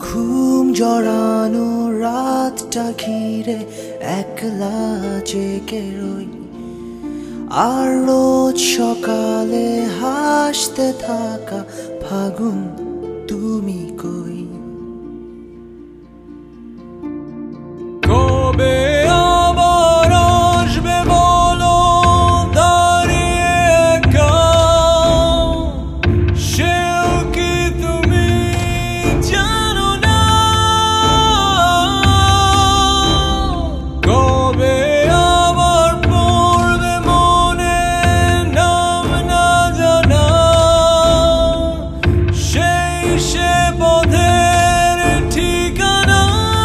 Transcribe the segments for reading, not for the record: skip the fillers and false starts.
ঘুম জড়ানো রাতটা ঘিরে একলা জেগে রই, আর রোজ সকালে হাসতে থাকা ফাগুন তুমি কই? কবে আবার আসবে বলো দাঁড়িয়ে একা, সেও কি তুমি জানো না? কবে আবার পড়বে মনে নাম না জানা, সেই সে পথের ঠিকানা।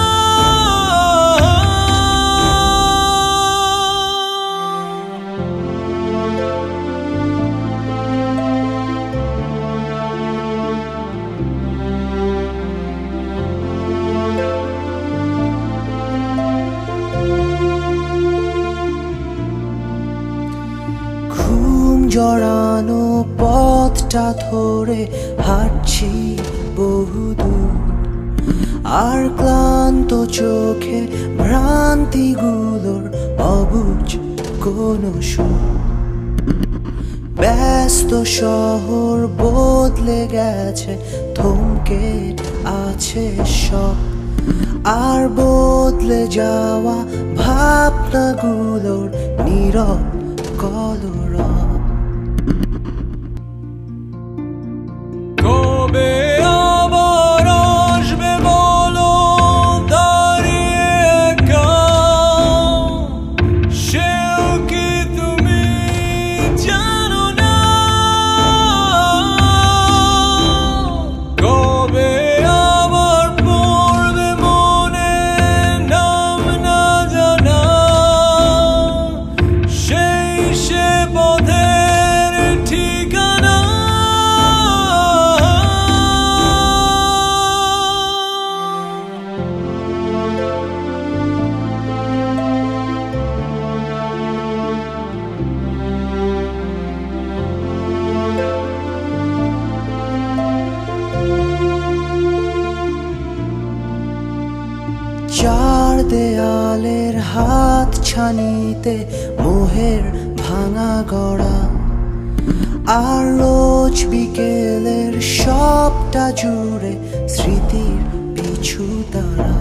ঘুম জড়ানো পথটা ধরে হাঁটছি বহুদূর, আর ক্লান্ত চোখে ভ্রান্তিগুলোর অবুঝ কোনো সুর। ব্যস্ত শহর বদলে গেছে, থমকে আছে সব, আর বদলে যাওয়া ভাবনাগুলোর নীরব কলরব। কবে আবার আসবে বলো দাঁড়িয়ে একা, সেও কি তুমি জানো না? কবে আবার পড়বে মনে নাম না জানা, সেই সে পথের ঠিকানা। চার দেয়ালের হাত ছানিতে মোহের ভাঙা গড়া, আর রোজ বিকেলের সবটা জুড়ে স্মৃতির পিছু তারা।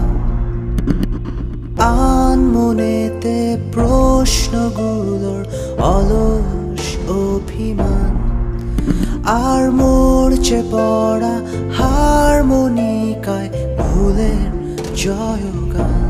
আনমনেতে প্রশ্নগুলোর অলস অভিমান, আর মরচে পড়া হারমোনিকায় ভুলের জয়গান।